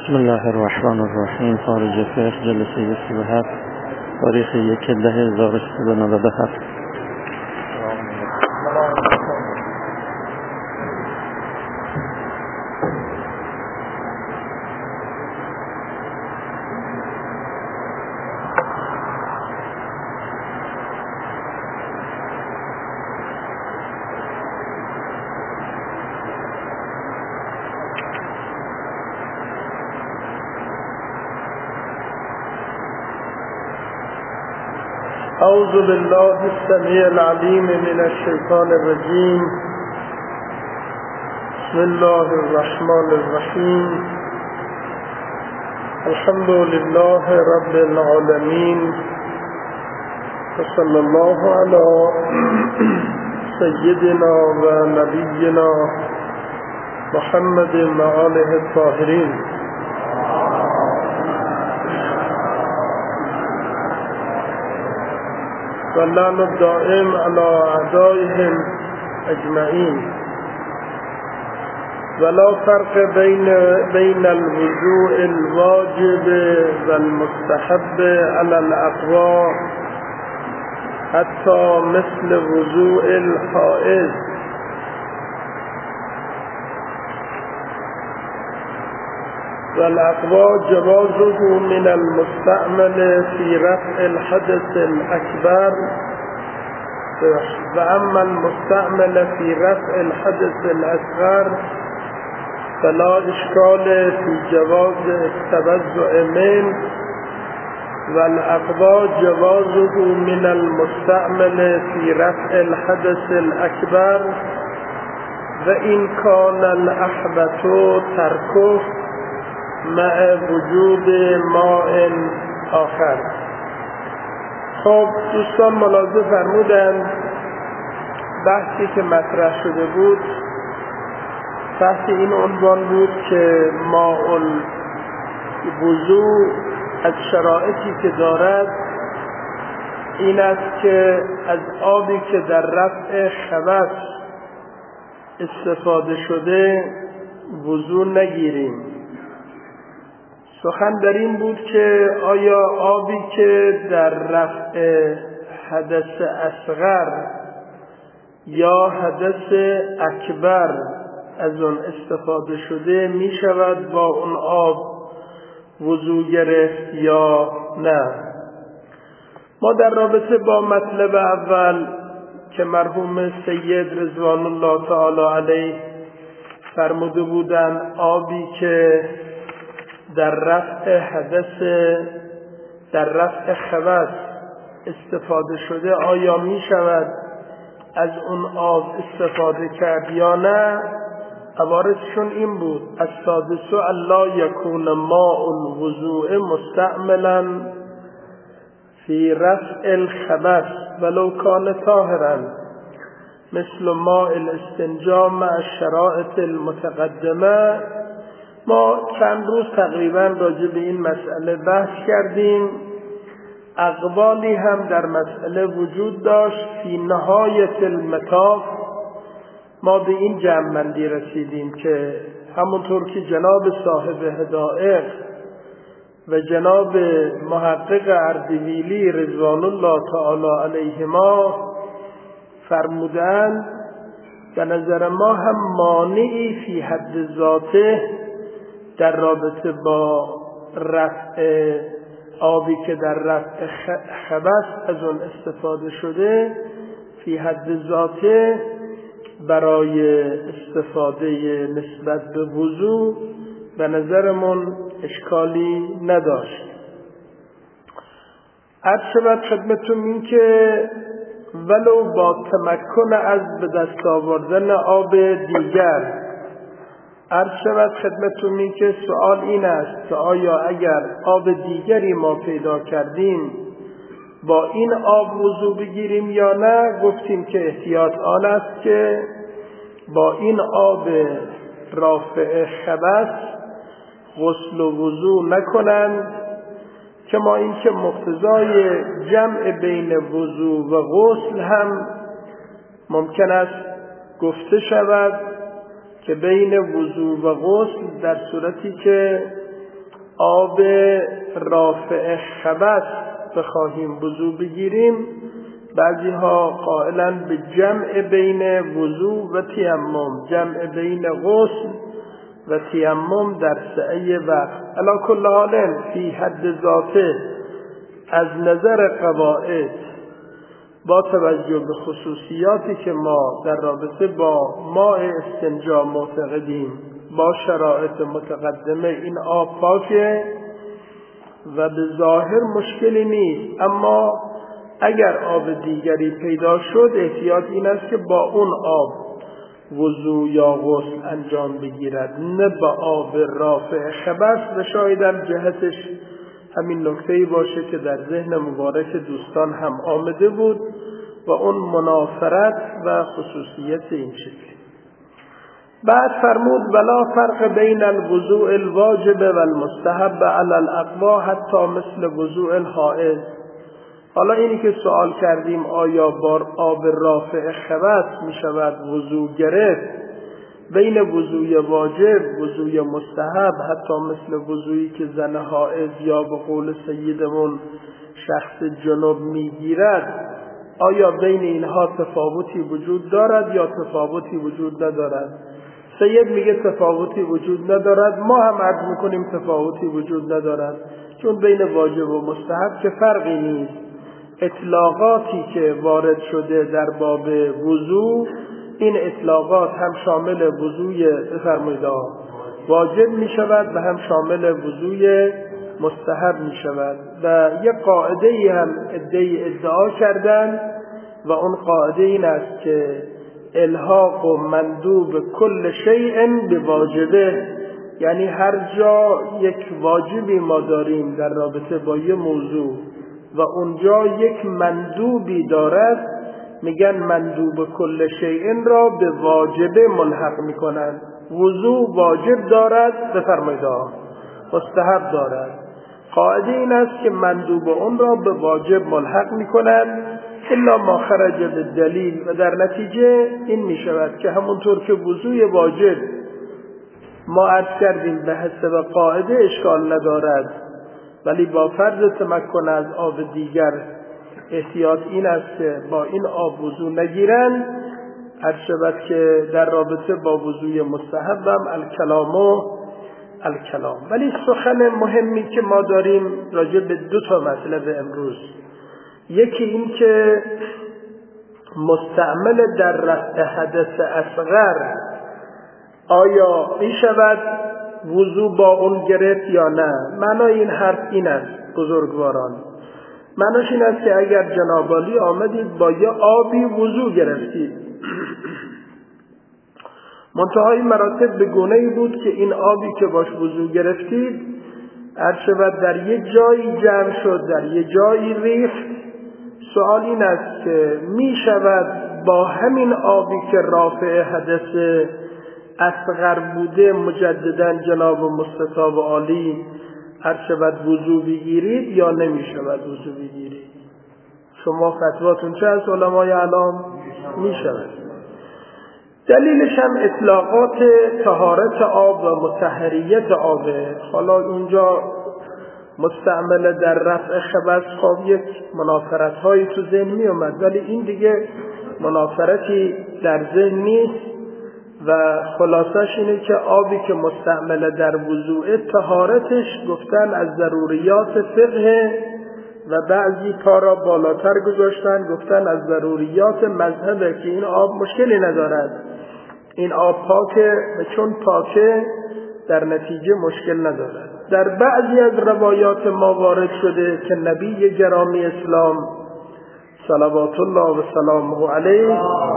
بسم الله الرحمن الرحیم. خارج فقه جلسه 37 تاریخ 1/10/1397. أعوذ بالله السميع العليم من الشيطان الرجيم. بسم الله الرحمن الرحيم. الحمد لله رب العالمين، وصلى الله على سيدنا ونبينا محمد وآله الطاهرين. واللعن الدائم على أعدائهم أجمعين. ولا فرق بين الوضوء الواجب والمستحب على الأقوى حتى مثل وضوء الحائض. والأقوى جوازه من المستعمل في رفع الحدث الأكبر، وأما المستعمل في رفع الحدث الأصغر فلا إشكال في جواز التوزع منه. والأقوى جوازه من المستعمل في رفع الحدث الأكبر، وإن كان الأحبط تركه مع وجود ماء آخر. خب دوستان ملاحظه فرمودن بحثی که مطرح شده بود تحت این عنوان بود که ماء الوضوء از شرایطی که دارد این است که از آبی که در رفع خبث استفاده شده وضو نگیریم. سخن در این بود که آیا آبی که در رفع حدث اصغر یا حدث اکبر از اون استفاده شده می شود با اون آب وضو گرفت یا نه؟ ما در رابطه با مطلب اول که مرحوم سید رضوان الله تعالی علیه فرموده بودن آبی که در رفع خبث استفاده شده آیا می شود از اون آب استفاده کرد یا نه؟ عبارتشون این بود: السادس الا یکون ماء الوضوء مستعملا فی رفع الخبث ولو کان طاهرا مثل ماء الاستنجاء مع الشرائط المتقدمه. ما چند روز تقریبا راجع به این مسئله بحث کردیم. اقوالی هم در مسئله وجود داشت. فی نهایت المطاف ما به این جمع‌بندی رسیدیم که همونطور که جناب صاحب هدایق و جناب محقق اردبیلی رضوان الله تعالی علیهما فرمودند، به نظر ما هم مانعی فی حد ذاته در رابطه با رفع آبی که در رفع خبث از اون استفاده شده فی حد ذاته برای استفاده نسبت به وضو به نظرمون اشکالی نداشت. عرض شود خدمتون این که ولو با تمکن از به دست آوردن آب دیگر، عرض شود خدمتون این که سوال این است که آیا اگر آب دیگری ما پیدا کردیم با این آب وضو بگیریم یا نه؟ گفتیم که احتیاط آن است که با این آب رافع خبث غسل و وضو نکنند، که ما این که مقتضای جمع بین وضو و غسل هم ممکن است گفته شود که بین وضو و غسل در صورتی که آب رافع خبث بخواهیم وضو بگیریم، بعضی ها قائلن به جمع بین وضو و تیمم، جمع بین غسل و تیمم در سعی وقت. علی کل حال فی حد ذاته از نظر قواعد با توجه به خصوصیاتی که ما در رابطه با ماء استنجا معتقدیم، با شرایط متقدمه این آب پاکه و به ظاهر مشکلی نیست، اما اگر آب دیگری پیدا شد احتیاط این است که با اون آب وضو یا غسل انجام بگیرد، نه با آب رافع خبث. و شایدم جهتش همین نکته‌ای باشه که در ذهن مبارک دوستان هم آمده بود و اون منافرت و خصوصیت این شکلی. بعد فرمود ولا فرق بین الوضوء الواجب و المستحب علی الاقوا حتی مثل وضوء الحائض. حالا اینی که سوال کردیم آیا با آب رافع خبث می شود وضو گرفت، بین وضوء واجب وضوء مستحب حتی مثل وضوعی که زن حائض یا به قول سیدمون شخص جنوب می گیرد، آیا بین اینها تفاوتی وجود دارد یا تفاوتی وجود ندارد؟ سید میگه تفاوتی وجود ندارد، ما هم عرض میکنیم تفاوتی وجود ندارد، چون بین واجب و مستحب که فرقی نیست. اطلاقاتی که وارد شده در باب وضو، این اطلاقات هم شامل وضوی بفرمایید واجب می شود و هم شامل وضوی مستحب می شود. و یک قاعده هم ادعا کردن و اون قاعده این است که الحاق و مندوب کل شیء به واجبه، یعنی هر جا یک واجبی ما داریم در رابطه با یه موضوع و اونجا یک مندوبی دارد، میگن مندوب کل شیء را به واجبه ملحق میکنن. وضو واجب دارد بفرمایید، مستحب دارد. قاعده این است که مندوب اون را به واجب ملحق میکنن الا ما خرج بالدلیل، و در نتیجه این میشود که همونطور که وضوی واجب ما عرض کردیم به حسب قاعده اشکال ندارد، ولی با فرض تمکن از آب دیگر احتیاط این است که با این آب وضو نگیرن. عرض شود که در رابطه با وضوی مستحب هم الکلام. ولی سخن مهمی که ما داریم راجع به دو تا مسئله امروز، یکی این که مستعمل در رفع حدث اصغر آیا می شود وضو با اون گرفت یا نه؟ معنای این حرف این است بزرگواران، معناش این است که اگر جناب عالی آمدید با یه آبی وضو گرفتید، منتهای مراتب به گونه‌ای بود که این آبی که باش وضو گرفتید هر شود در یه جایی جمع شد، در یه جایی ریخت، سوال این است که می شود با همین آبی که رافع حدث اصغر بوده مجددا جناب مستطاب عالی هر شود وضو بگیرید یا نمی شود وضو بگیرید؟ شما فتواتون چه از علمای اعلام؟ می شود. دلیلش هم اطلاقات طهارت آب و مطهریت آبه. حالا اونجا مستعمل در رفع خبث خب یک منافرت هایی تو ذهن می اومد، ولی این دیگه منافرتی در ذهن نیست و خلاصش اینه که آبی که مستعمل در وضوء طهارتش گفتن از ضروریات فقه و بعضی پا را بالاتر گذاشتن گفتن از ضروریات مذهبه که این آب مشکلی ندارد، این آب پاکه و چون پاکه در نتیجه مشکل ندارد. در بعضی از روایات ما وارد شده که نبی گرامی اسلام صلوات الله و سلامه علیه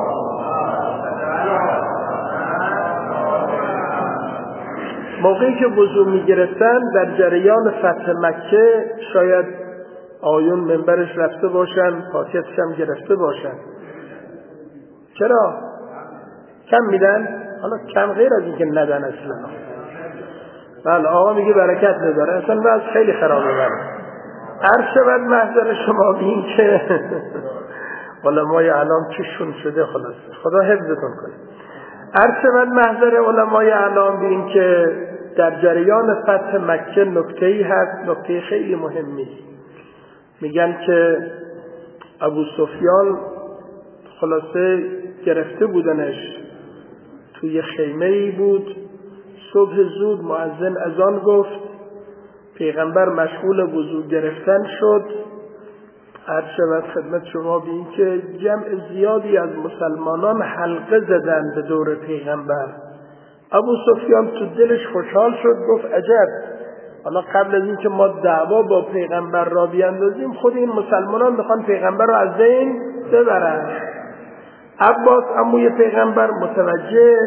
موقعی که وضو می گرفتن در جریان فتح مکه شاید آیون منبرش رفته باشن، پاکتش هم گرفته باشن. چرا؟ کم میدن؟ حالا کم غیر از این که ندن اصلا. بله آقا میگه برکت نداره، اصلا وضع خیلی خرابه بره. عرض شود محضر شما بین که علمای اعلام چشون شده، خلاص خدا حفظتون کنه. عرض شود محضر علمای اعلام بین که در جریان فتح مکه نکته‌ای هست، نکته خیلی مهمی. میگن که ابو سفیان خلاصه گرفته بودنش، توی خیمه‌ای بود، صبح زود مؤذن اذان گفت، پیغمبر مشغول وضو گرفتن شد. عرض شود خدمت شما به این که جمع زیادی از مسلمانان حلقه زدن به دور پیغمبر. ابو سفیان تو دلش خوشحال شد، گفت عجب، حالا قبل از این که ما دعوا با پیغمبر را بیاندازیم، خود این مسلمانان میخوان پیغمبر را از بین ببرن. عباس عموی پیغمبر متوجه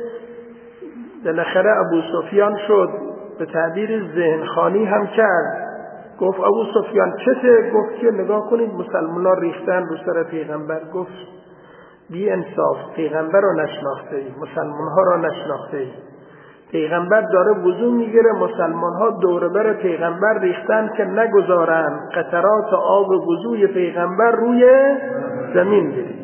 بالاخره ابو سفیان شد، به تعبیر ذهنخوانی هم کرد. گفت ابو سفیان چته؟ گفت که نگاه کنید مسلمانان ریختن رو سر پیغمبر. گفت بی انصاف، پیغمبر رو نشناخته ای، مسلمان ها رو نشناخته ای. پیغمبر داره وضو میگیره، مسلمان ها دور بر پیغمبر ریختن که نگذارن قطرات آب وضوی پیغمبر روی زمین بریزه.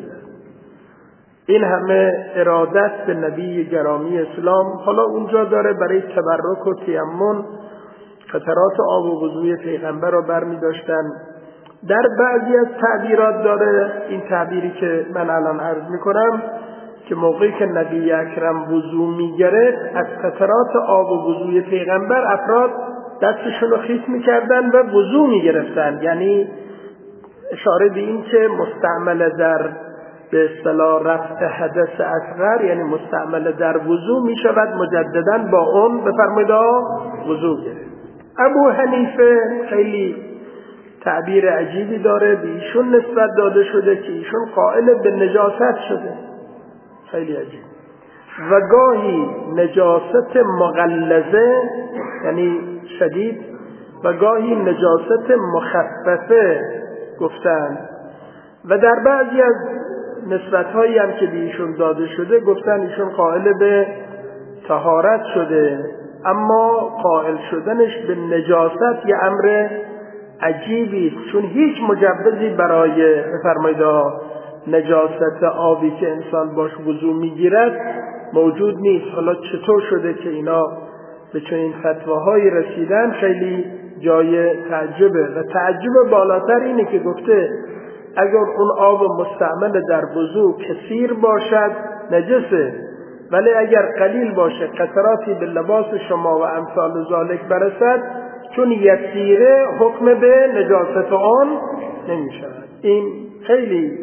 این همه ارادت به نبی گرامی اسلام. حالا اونجا داره برای تبرک و تیمم قطرات آب و وضوی پیغمبر رو برمی داشتن. در بعضی از تعبیرات داره این تعبیری که من الان عرض می کنم که موقعی که نبی اکرم وضو می گرفت، از قطرات آب و وضوی پیغمبر افراد دستشون رو خیس می کردن و وضو می گرفتن. یعنی اشاره به این که مستعمل در به اصطلاح رفع حدث اصغر، یعنی مستعمل در وضو می شود مجددا با اون بفرمایید وضو گرفت. ابو حنیفه خیلی تعبیر عجیبی داره، به ایشون نسبت داده شده که ایشون قائل به نجاست شده. خیلی عجیب. و گاهی نجاست مغلظه یعنی شدید و گاهی نجاست مخففه گفتن. و در بعضی از نسبت‌هایی هم که به ایشون داده شده گفتن ایشون قائل به طهارت شده، اما قائل شدنش به نجاست یه امر عجیبی است، چون هیچ مجوزی برای بفرمایید نجاست آبی که انسان باش وضو میگیرد موجود نیست. حالا چطور شده که اینا به چنین فتواهایی رسیدن خیلی جای تعجبه. و تعجب بالاتر اینه که گفته اگر اون آب مستعمل در وضو کثیر باشد نجسه، ولی اگر قلیل باشه قطراتی به لباس شما و امثال ذالک برسد، چون یسیره حکم به نجاست آن نمی شود. این خیلی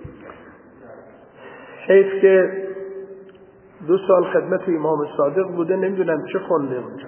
حیف که 2 سال خدمت امام صادق بوده، نمیدونم چه خونده اونجا.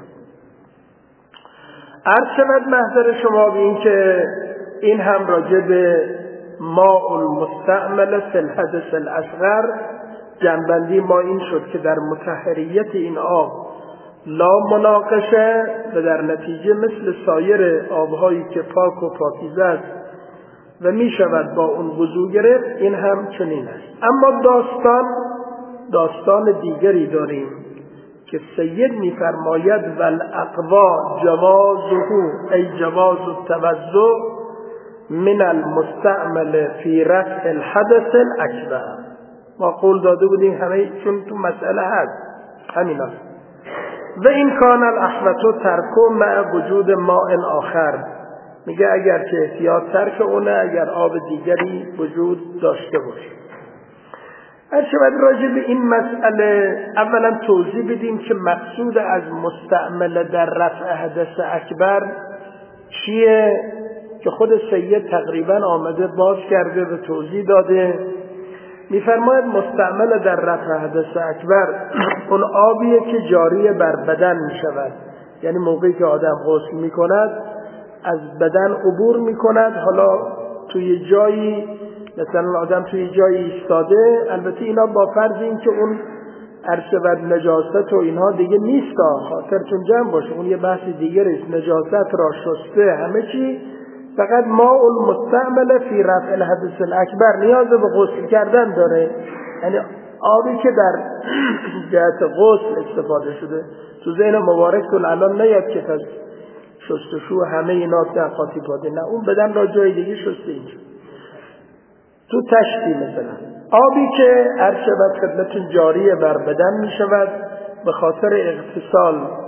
عرض شود محضر شما به این که این هم راجع به ماء المستعمل فی الحدث الاصغر جنبندی ما این شد که در مطهریت این آب لا مناقشه و در نتیجه مثل سایر آبهایی که پاک و پاکیزه است و می شود با اون وضو گرفت، این هم چنین است. اما داستان دیگری داریم که سید می فرماید والاقوا جوازه ای جواز التوضؤ من المستعمل فی رفع الحدث الاکبر. ما قول داده بودیم همه چون تو مسئله هست همین است. و این کان الاحوط ترک مع وجود ماء آخر، میگه اگر که احتیاط ترک اونه اگر آب دیگری وجود داشته باشه. شاید راجع به این مسئله اولا توضیح بدیم که مقصود از مستعمل در رفع حدث اکبر چیه، که خود سید تقریبا آمده باز کرده و توضیح داده. میفرماید مستعمل در رفع حدث اکبر اون آبیه که جاری بر بدن میشود، یعنی موقعی که آدم غسل میکند از بدن عبور میکند. حالا توی جایی مثلا آدم توی جایی ایستاده، البته اینا با فرض این که اون عرصه و نجاست و اینها دیگه نیست، خاطرتون جمع باشه، اون یه بحث دیگه است. نجاست را شسته همه چی، فقط ماء المستعمل فی رفع الحدث الاکبر نیاز به غسل کردن داره، یعنی آبی که در جهت غسل استفاده شده. تو ذهن مبارکتون الان نیاد که از شستشو همه اینا در قاطی باده، نه، اون بدن را جای دیگه شسته اینجا. تو تشتی مثلا آبی که عرض شود خدمتون جاری بر بدن می شود به خاطر اغتسال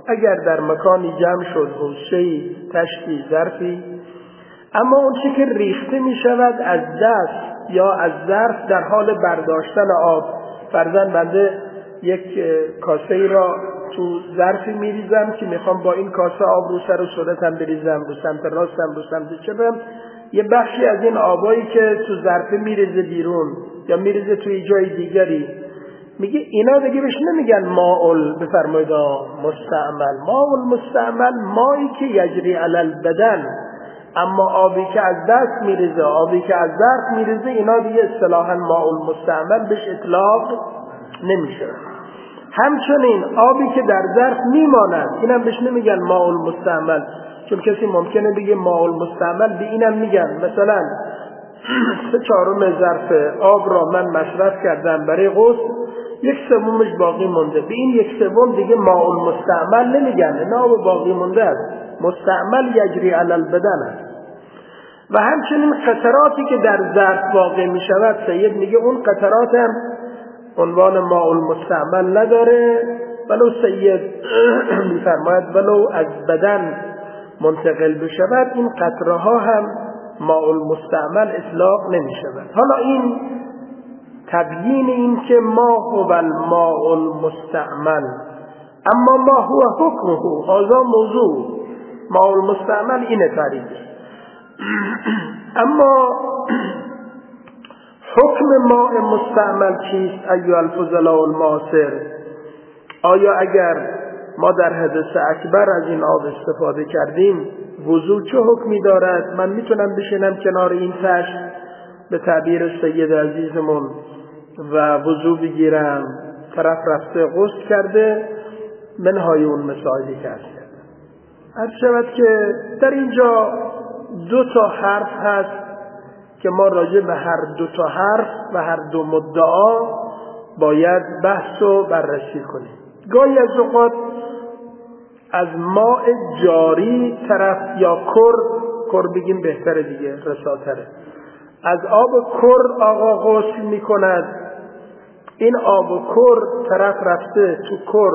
اگر در مکانی جمع شد حوضچه‌ای، تشتی، ظرفی، اما اون چی که ریخته می شود از دست یا از ظرف در حال برداشتن آب، فرضاً بنده یک کاسه ای را تو ظرفی می ریزم که میخوام با این کاسه آب رو سر و صورتم بریزم، رو سمت راستم، رو سمت چپم، یه بخشی از این آبایی که تو ظرف میریزه بیرون یا میریزه توی جای دیگری، میگه اینا دیگه بهش نمیگن ماء بفرمایید مستعمل. ماء مستعمل مایی که یجری علی البدن، اما آبی که از دست میریزه، آبی که از ظرف میریزه، اینا دیگه اصطلاحاً ماء مستعمل بهش اطلاق نمیشه. همچنین آبی که در ظرف میماند، اینم بهش نمیگن ماء مستعمل، چون کسی ممکنه بگه ماء مستعمل، به اینم میگن مثلا 3/4 ظرف آب را من مصرف کردم برای غسل، 1/3 باقی مونده، به این 1/3 دیگه ماء مستعمل نمیگن، این آب باقی مونده است، مستعمل یجری علی البدن است. و همچنین قطراتی که در ظرف واقع می شود، سید میگه اون قطرات هم عنوان ماء مستعمل نداره، ولو سید میفرماید ولو از بدن منتقل بشود، این قطره ها هم ماء مستعمل اطلاق نمی شود. حالا این تبیین این که ما هو الماء المستعمل، اما ما هو حکمه، هذا موضوع ماء المستعمل اینه تعریفش. اما حکم ماء مستعمل چیست ایها الفضلاء المعاصر؟ آیا اگر ما در حدث اکبر از این آب استفاده کردیم وضو چه حکمی دارد؟ من میتونم بشینم کنار این تشت به تعبیر سید عزیزمون و وضو بگیرم، طرف رفته غسل کرده، منهای اون مسائلی که هست. عرض شود که در اینجا 2 حرف هست که ما راجع به هر 2 حرف و هر 2 مدعا باید بحث و بررسی کنیم. گاهی از اوقات از ماء جاری طرف یا کر بگیم بهتره دیگه، رساتره، از آب کر آقا غسل میکند، این آب کر طرف رفته تو کر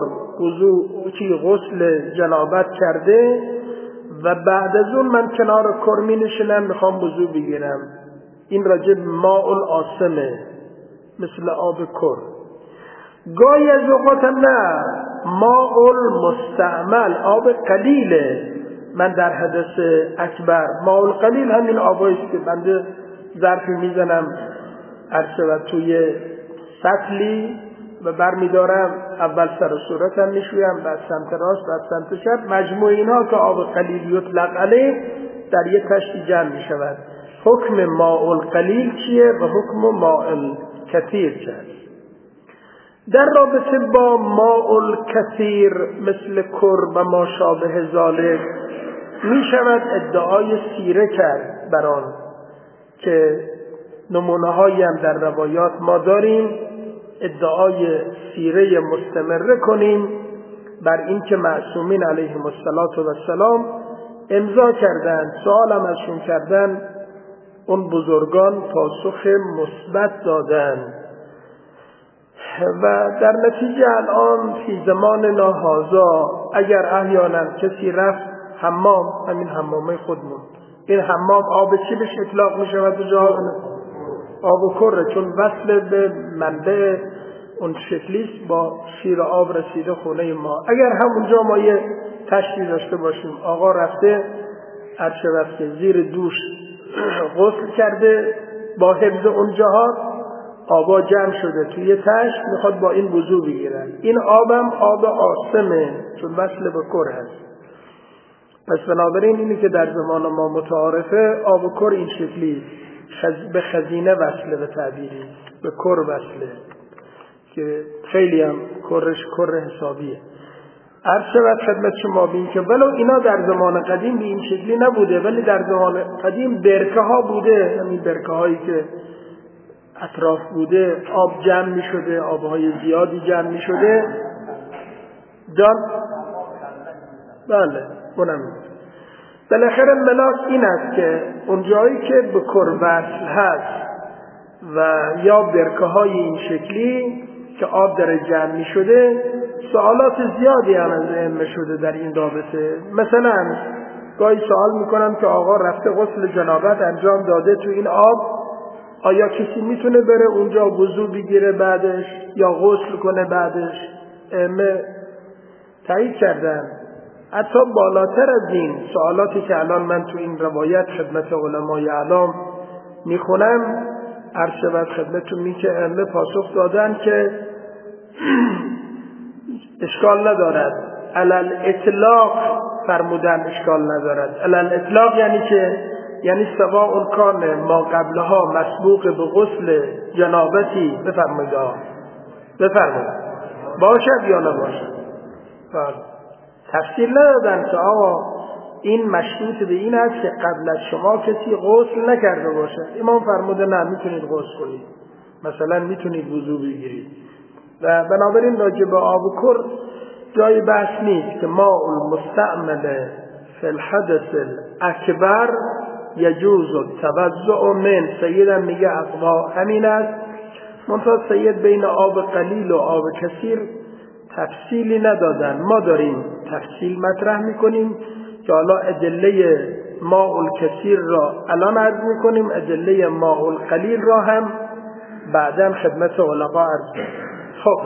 غسل جنابت کرده و بعد از اون من کنار کر می نشینم میخوام وضو بگیرم، این راجع ماء العاصمه مثل آب کر. گاهی از اوقات هم نه، ماء المستعمل آب قلیله، من در حدث اکبر ماء القلیل همین آباییست که بنده ظرفی میزنم عرصه و توی سطلی و برمیدارم، اول سر و صورتم میشویم، بعد سمت راست، بعد سمت چپ، مجموع اینها که آب قلیل یطلق علیه در یک تشتی جمع میشود. حکم ماء القلیل چیه و حکم ماء الکثیر چیه؟ در رابطه با ماء الکثیر مثل کر و ما شابه ذالک می شود ادعای سیره کرد بر آن که نمونه هایی هم در روایات ما داریم، ادعای سیره مستمره کنیم بر این که معصومین علیهم السلام امضا کردند، سوال هم ازشون کردن، اون بزرگان پاسخ مثبت دادند و در نتیجه الان فی زمان ناهازا اگر احیانا کسی رفت حمام، همین حمامه خودمون، این حمام آب چی بهش اطلاق می شود؟ آب کره، چون وصل به منبع اون شکلیست، با شیر آب رسیده خونه ما. اگر همونجا ما یه تشتی داشته باشیم، آقا رفته عرشه رفته زیر دوش غسل کرده، با حفظ اون جهات آبا جمع شده توی تشت، میخواد با این وضو بگیرن، این آبم آب عاصمه چون وصل به کر هست. پس بنابراین اینی که در زمان ما متعارفه، آب کر این شکلی به خزینه وصله، به تعبیری به کر وصله که خیلی هم کر حسابیه. عرض شود خدمت شما بین که ولو اینا در زمان قدیم به این شکلی نبوده، ولی در زمان قدیم برکه ها بوده، همین برکه هایی که اطراف بوده، آب جمع می شده، آبهای زیادی جمع می شده. بله اونم بالاخره ملاک این است که اون جایی که به کر وصل هست و یا برکه های این شکلی که آب در جمع می شده، سوالات زیادی هم از ائمه شده در این رابطه. مثلا گاهی سوال میکنم که آقا رفته غسل جنابت انجام داده تو این آب، آیا کسی میتونه بره اونجا وضو بگیره بعدش یا غسل کنه بعدش؟ ائمه تایید کردن. حتی بالاتر از این سوالاتی که الان من تو این روایت خدمت علمای اعلام میخونم، عرض شود خدمتتون که ائمه پاسخ دادن که اشکال ندارد. علل اطلاق فرمودن اشکال ندارد. علل اطلاق یعنی سواء کان ما قبلها مسبوق به غسل جنابتی بفرمایید باشد یا نباشد. تفصیل ندادن که آقا این مشروط به این است که قبل از شما کسی غسل نکرده باشد. امام فرموده نه، میتونید غسل کنید، مثلا میتونید وضو بگیرید. و بنابراین راجع به آب کر جای بحث نیست که ماء المستعمل فی الحدث الاکبر یجوز التوضؤ من. سیدم میگه اقوا همین است. منتها سید بین آب قلیل و آب کثیر تفصیلی ندادن. ما داریم تفصیل مطرح میکنیم که حالا ادله ماء الکثیر را الان عرض میکنیم، ادله ماء القلیل را هم بعداً خدمت علما عرض کنیم. خب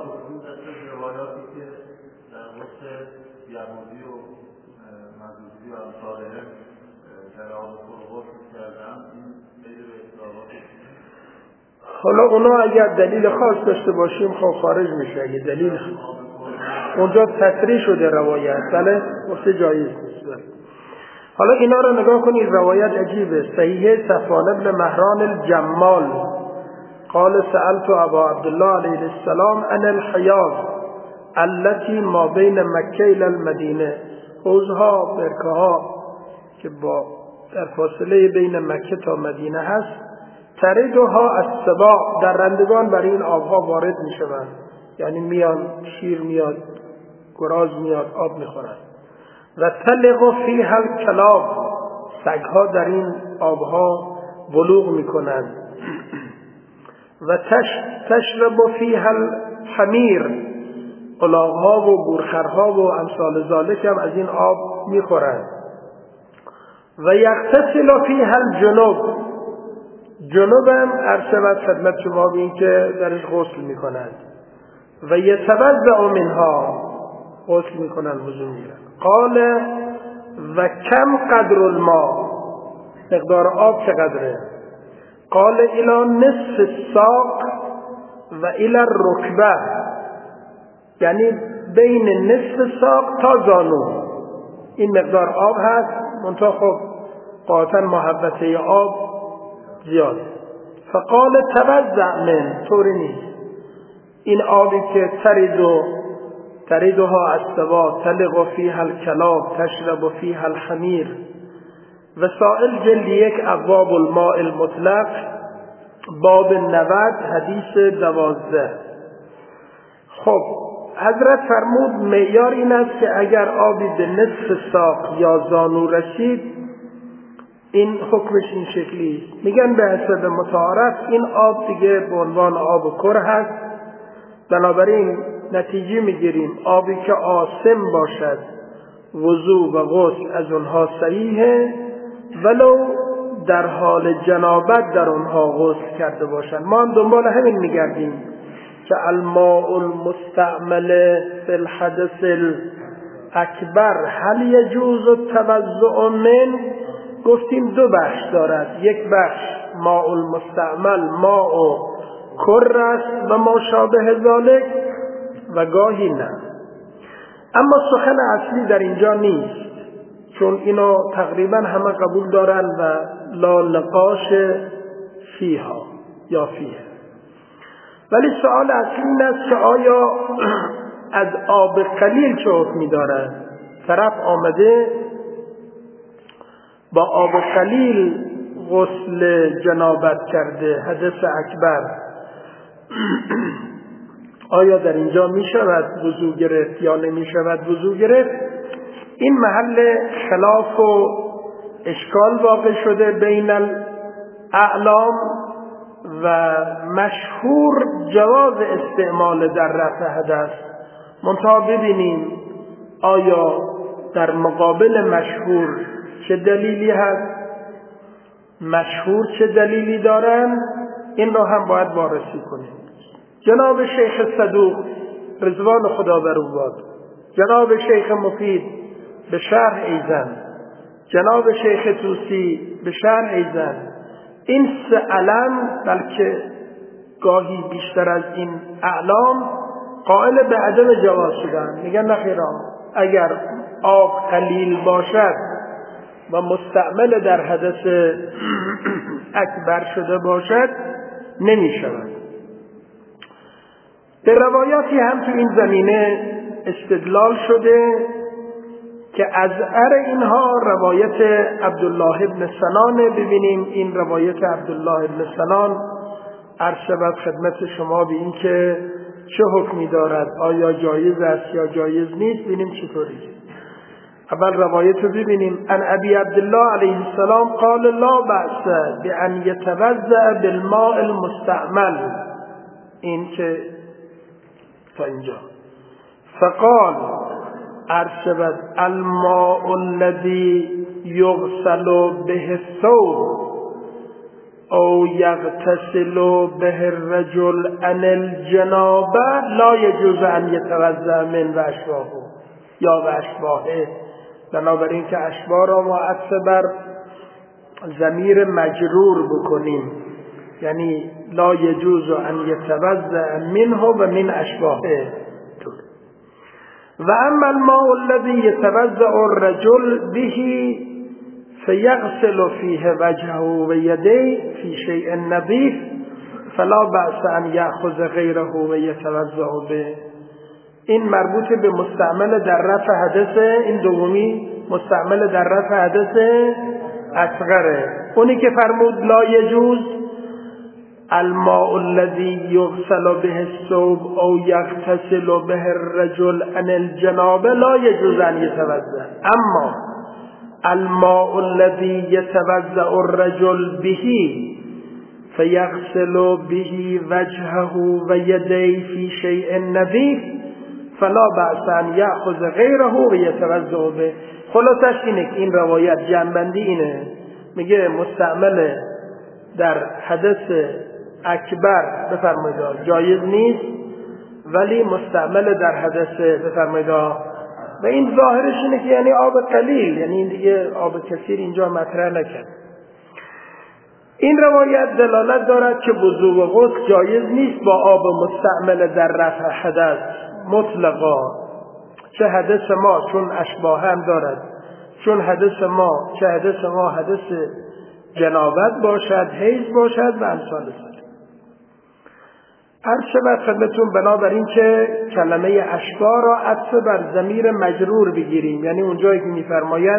حالا اونا اگر دلیل خاص داشته باشیم خب خارج میشه. اگه دلیل اونجا تصریح شده روایت، بله گفته جایز نیست. حالا اینا رو نگاه کنید، روایت عجیبه. صحیح صفوان ابن مهران الجمال قال سألت ابا عبدالله علیه السلام عن الحیاض التي ما بین مکه الى المدینه. حوضها، برکه ها که در فاصله بین مکه تا مدینه هست، تردها السباع، درندگان بر این آبها وارد می شوند. یعنی میان، شیر میاد، گراز میاد، آب میخورند. و تلق فیها الکلاب، سگها در این آبها بلوغ میکنند. و تشرب فیها الحمیر، الاغها و گورخرها و امثال ذالک هم از این آب میخورند. و یغتسل فیها الجنوب، جنوب هم ارشد خدمت شما بین که درش غسل میکنند. و یتوضأ منها، غسل میکنند، وضو میگیرند. قال و کم قدر الماء، مقدار آب چقدره؟ قال الى نصف الساق و الى الرکبه، یعنی بین نصف ساق تا زانو این مقدار آب هست. منتها خب قاطعا محبته آب زیاد. فقال توضأ من، طوری نیست. این آبی که تردها السباع تلق فیها الکلاب تشرب فیها الحمیر. وسائل جلد 1 ابواب الماء المطلق باب 90 حدیث 12. خب حضرت فرمود معیار این است که اگر آبی به نصف ساق یا زانو رسید، این حکمش این شکلی است. میگن به حسب متعارف این آب دیگه به عنوان آب کر هست. بنابراین نتیجه میگیریم آبی که آسم باشد وضو و غسل از اونها صحیحه، ولو در حال جنابت در اونها غسل کرده باشند. ما هم دنبال همین میگردیم که الماء المستعمل فی الحدث الاکبر هل یجوز التوضؤ من. گفتیم دو بخش دارد. یک بخش ماء المستعمل ماء کر است و ما شابه ذالک، و گاهی نه. اما سخن اصلی در اینجا نیست، چون اینو تقریبا همه قبول دارن و لا نقاش فیها یا فیه. ولی سوال اصلی این است که آیا از آب قلیل چه حکمی دارد؟ طرف آمده با آب قلیل غسل جنابت کرده، حدث اکبر، آیا در اینجا می شود وضو گرفت یا نمی شود وضو گرفت؟ این محل خلاف و اشکال واقع شده بین الاعلام و مشهور جواز استعمال در رفع حدث. منتها ببینیم آیا در مقابل مشهور چه دلیلی هست، مشهور چه دلیلی دارن، این را هم باید بررسی کنیم. جناب شیخ صدوق رضوان خدا بر او باد، جناب شیخ مفید به شرح ایزن، جناب شیخ توسی به شرح ایزن، این سه علم بلکه گاهی بیشتر از این اعلام قائل به عدم جواز شدن. میگن نخیران اگر آب قلیل باشد و مستعمل در حدث اکبر شده باشد نمی شود. به روایاتی هم تو این زمینه استدلال شده که ازعر اینها روایت عبدالله ابن سنان. ببینیم این روایت عبدالله ابن سنان عرض شود خدمت شما به این که چه حکمی دارد، آیا جایز است یا جایز نیست. ببینیم چطوری. اول روایت رو ببینیم. ان ابی عبدالله علیه السلام قال لا بأس بأن یتوضأ بالماء المستعمل. این که تا اینجا. فقال عرض شود الماء الذي یغسل به الثوب او یغتسل به الرجل عن الجنابه لا یجوز ان یتوضأ من و اشباهه یا و اشباهه. بنابراین که اشباه را ما عطف بر ضمیر مجرور بکنیم، یعنی لا یجوز ان یتوضأ منه و من اشباهه. و اما الماء الذي یتوضأ الرجل به فیغسل فیه وجهه و یدیه فی شیء نظیف فلا بأس ان یأخذ غیره و یتوضأ به. این مربوط به مستعمل در رفع حدث، این دومی مستعمل در رفع حدث اصغره. اونی که فرمود لا یجوز الماء الذي یغسل به الثوب او یغتسل به الرجل عن الجنابه لا یجوز ان یتوضأ. اما الماء الذي يتوضأ الرجل به فيغسل به وجهه ويديه في شيء نظيف فلا بأس ان يأخذ غيره ويتوضأ به. خلاصش اینه که این روایت جنبندی اینه، میگه مستعمل در حدث اکبر بفرمایید جایز نیست، ولی مستعمل در حدث بفرمایید. و این ظاهرش اینه که یعنی آب قلیل، یعنی این دیگه آب کثیر اینجا مطرح نکرد. این روایت دلالت دارد که وضو و غسل جایز نیست با آب مستعمل در رفع حدث مطلقا، چه حدث ما چون اشباه هم دارد، چون حدث ما چه حدث ما حدث جنابت باشد، حیض باشد و امثال ذلک. عرض شود خدمتون بنابراین که کلمه اشباه را عطف بر ضمیر مجرور بگیریم، یعنی اونجایی که میفرماید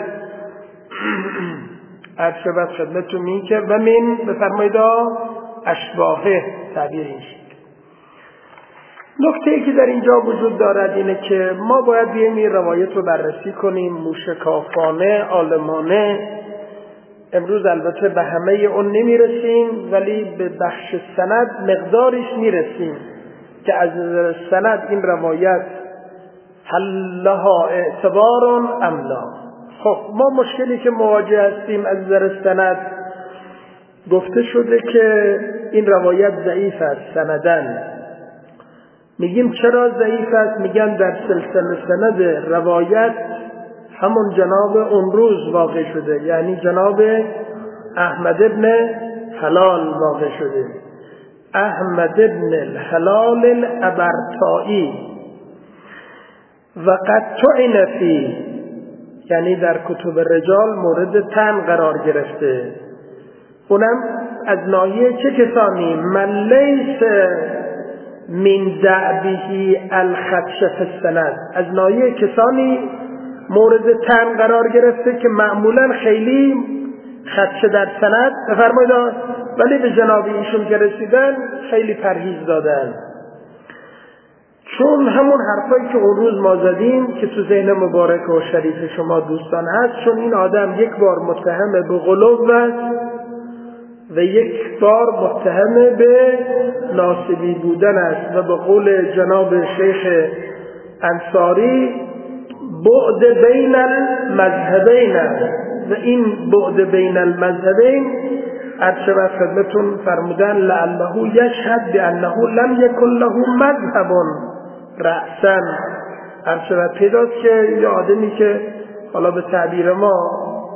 عرض شود خدمتون این که و من بفرمایید اشباهه تعبیر این شد. نکته‌ای که در اینجا وجود دارد اینه که ما باید بیاییم این روایت رو بررسی کنیم موشکافانه، عالمانه. امروز البته به همه اون نمیرسیم، ولی به بخش سند مقدارش میرسیم که از نظر سند این روایت هل لها اعتبار ام لا. خب ما مشکلی که مواجه هستیم از نظر سند، گفته شده که این روایت ضعیف است سندن. میگیم چرا ضعیف است؟ میگن در سلسله سند روایت همون جناب اون روز واقع شده، یعنی جناب احمد ابن حلال واقع شده، احمد ابن الحلال الابرطائی. و قد طعن فی، یعنی در کتب رجال مورد طعن قرار گرفته. اونم از ناحیه چه کسانی؟ من لیس من دعبه الخدش فی السند، از ناحیه کسانی مورد طعن قرار گرفته که معمولا خیلی خدشه در سند بفرمایید، ولی به جناب ایشون که رسیدن خیلی پرهیز دادن. چون همون حرفایی که اون روز ما زدیم که تو ذهن مبارک و شریف شما دوستان هست، چون این آدم یک بار متهم به غلو و یک بار متهم به ناصبی بودن است و به قول جناب شیخ انصاری بعد بین المذهبین و این بعد بین المذهبین ارشد خدمتون فرمودن لعله یشهد بانه لم یکن له مذهب رأسا. ارشد پیداست که یه آدمی که حالا به تعبیر ما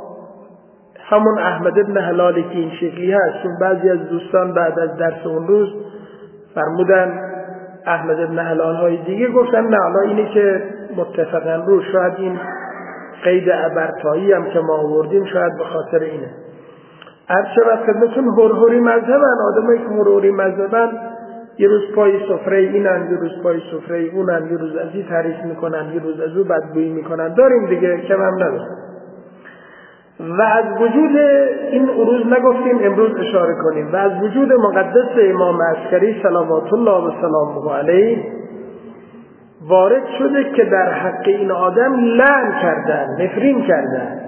همون احمد ابن حلالی که این شکلی هست، چون بعضی از دوستان بعد از درس اون روز فرمودن احمد ابن حلال های دیگه گفتن نه حالا اینی که متفقن رو، شاید این قید ابرتایی هم که ما آوردیم شاید به خاطر اینه. ارشد خدمتون هرهوری مذهبن، آدمایی که هرهوری مذهبن یه روز پای سفره اینن، یه روز پای سفره اونن، یه روز از این تعریف میکنن، یه روز از اون بدگویی میکنن، داریم دیگه، کم هم نداریم. و از وجود این عروض نگفتیم امروز اشاره کنیم، و از وجود مقدس امام عسکری صلوات الله و سلامه علیه وارد شده که در حق این آدم لعن کردن، نفرین کردن.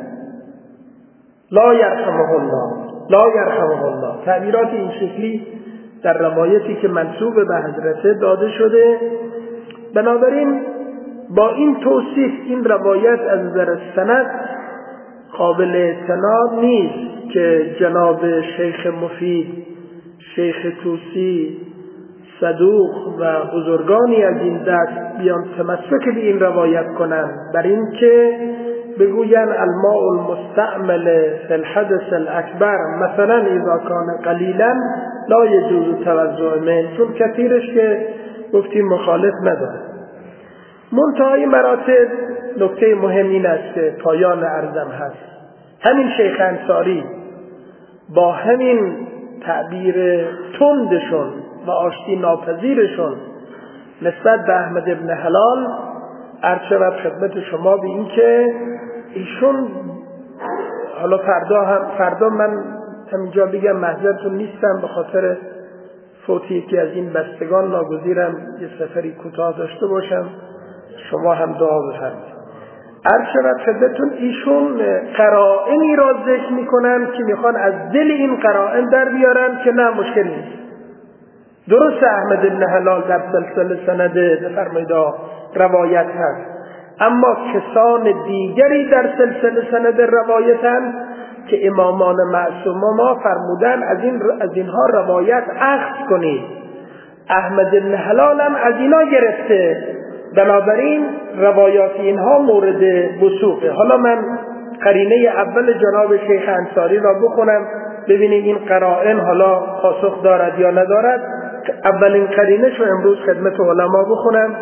لا یرحمه الله، لا یرحمه الله. تعبیرات این شکلی در روایتی که منسوب به حضرت داده شده. بنابراین با این توصیف این روایت از نظر سند قابل اعتناد نیست که جناب شیخ مفید، شیخ توسی، صدوق و بزرگانی از این دست بیان تمسک به این روایت کنند، بر این که بگوین الماء المستعمل فی الحدث الاکبر مثلا اذا کان قلیلا لا یجوز توضؤ منه، چون کثیرش که گفتیم مخالف نداره. منتهای مراتب نکته مهم این است که پایان عرضم هست، همین شیخ انصاری با همین تعبیر تندشون و آشتی ناپذیرشون نسبت به احمد ابن حلال عرض شود خدمت شما به این که ایشون حالا فردا من همینجا بگم معذرتون نیستم، به خاطر فوتی یکی از این بستگان ناگزیرم یه سفری کوتاه داشته باشم، شما هم دعا بفرمایید. عرض شود خدمتون ایشون قرائنی را ذکر میکنن که میخوان از دل این قرائن در بیارن که نه مشکل نیست. درست احمد بن حلال در سلسله سند بفرمایید روایت هست، اما کسان دیگری در سلسله سند روایتن که امامان معصوم ما فرمودن از اینها روایت اخذ کنید. احمد بن حلال هم از اینا گرفته، بنابراین روایات اینها مورد وثوقه. حالا من قرینه اول جناب شیخ انصاری را بخونم ببینید این قرائن حالا پاسخ دارد یا ندارد. اولین قرینه شو امروز خدمت علما بخونم.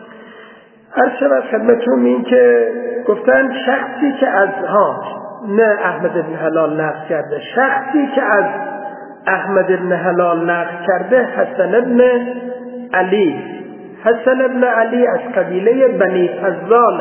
هر شب خدمتون این که گفتن شخصی که از نه احمد بن حلال نقل کرده، شخصی که از احمد بن حلال نقل کرده حسن ابن علی. حسن ابن علی از قبیله بنی فضال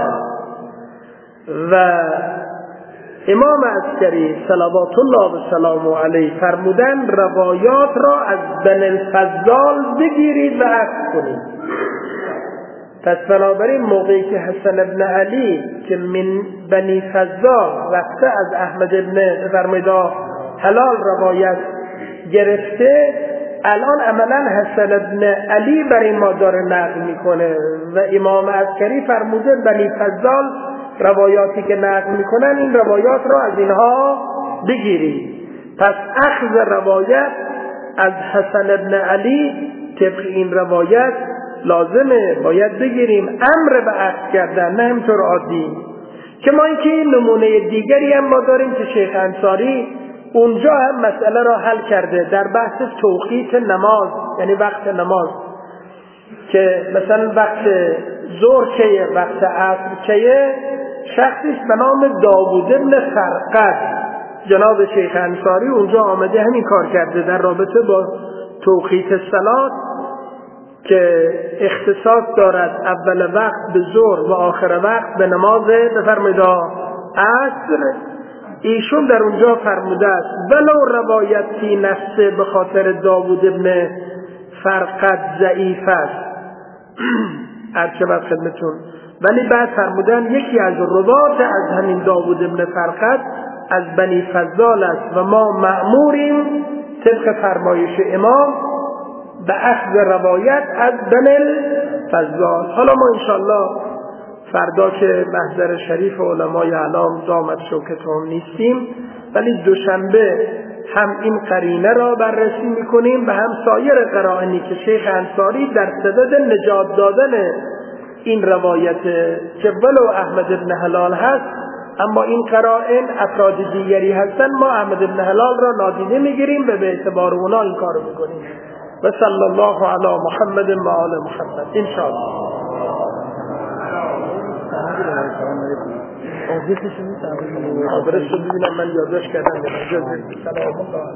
و امام عسکری صلوات الله و سلامه علیه فرمودن روایات را از بنی فضال بگیرید و اخذ کنید. پس بنابراین موقعی که حسن ابن علی که من بنی فضال رفته از احمد ابن فرمایید حلال روایت گرفته، الان عملا حسن ابن علی برای ما داره نقل میکنه و امام عسکری فرموده بنی فضال روایاتی که نقل میکنن این روایات را از اینها بگیرید. پس اخذ روایت از حسن ابن علی طبق این روایت لازمه، باید بگیریم، امر به اخذ کردن، نه همطور عادی. که ما اینکه نمونه دیگری هم ما داریم که شیخ انصاری اونجا هم مسئله را حل کرده در بحث توقیت نماز، یعنی وقت نماز، که مثلا وقت ظهر چیه، وقت عصر چیه. شخصی به نام داوود ابن فرقد جناب شیخ انصاری اونجا آمده همین کار کرده در رابطه با توقیت صلات که اختصاص دارد اول وقت به ظهر و آخر وقت به نماز بفرمایید عصر. ایشون در اونجا فرموده است ولو روایتی نفسه به خاطر داوود ابن فرقد ضعیف است ارچه خدمتون، ولی بعد فرمودن یکی از روات از همین داوود ابن فرقد از بنی فضال است و ما مأموریم طبق فرمایش امام به اخذ روایت از بنی فضال. حالا ما انشالله فردا که محضر شریف علمای اعلام دامت شوکتهم نیستیم، ولی دوشنبه هم این قرینه را بررسی میکنیم و هم سایر قرائنی که شیخ انصاری در صدد نجات دادن این روایت که ولو احمد بن هلال هست اما این قرائن افراد دیگری هستن، ما احمد بن هلال را نادیده میگیریم و به اعتبار اونا این کارو میکنیم. و صلی الله علی محمد و آل محمد ان شاء الله. آدرسش رو ببینم، من یادداشت کردم. سلام الله.